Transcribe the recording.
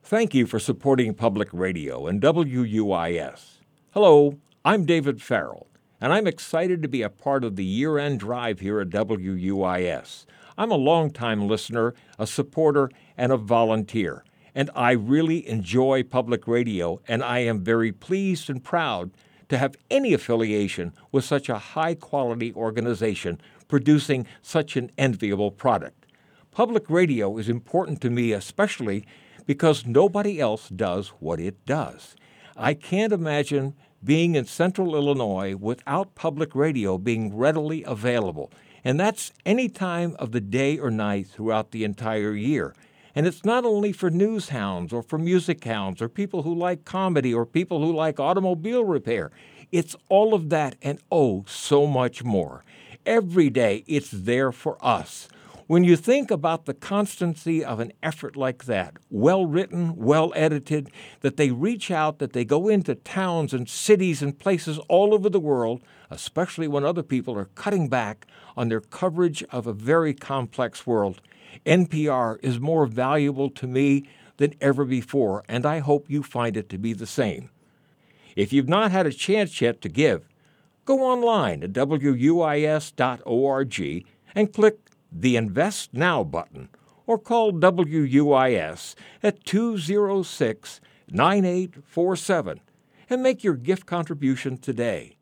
Thank you for supporting public radio and WUIS. Hello, I'm David Farrell, and I'm excited to be a part of the year-end drive here at WUIS. I'm a longtime listener, a supporter, and a volunteer, and I really enjoy public radio, and I am very pleased and proud to have any affiliation with such a high-quality organization producing such an enviable product. Public radio is important to me especially because nobody else does what it does. I can't imagine being in Central Illinois without public radio being readily available, and that's any time of the day or night throughout the entire year. And it's not only for news hounds or for music hounds or people who like comedy or people who like automobile repair. It's all of that and oh, so much more. Every day it's there for us. When you think about the constancy of an effort like that, well-written, well-edited, that they reach out, that they go into towns and cities and places all over the world, especially when other people are cutting back on their coverage of a very complex world, NPR is more valuable to me than ever before, and I hope you find it to be the same. If you've not had a chance yet to give, go online at wuis.org and click the Invest Now button, or call WUIS at 206-9847 and make your gift contribution today.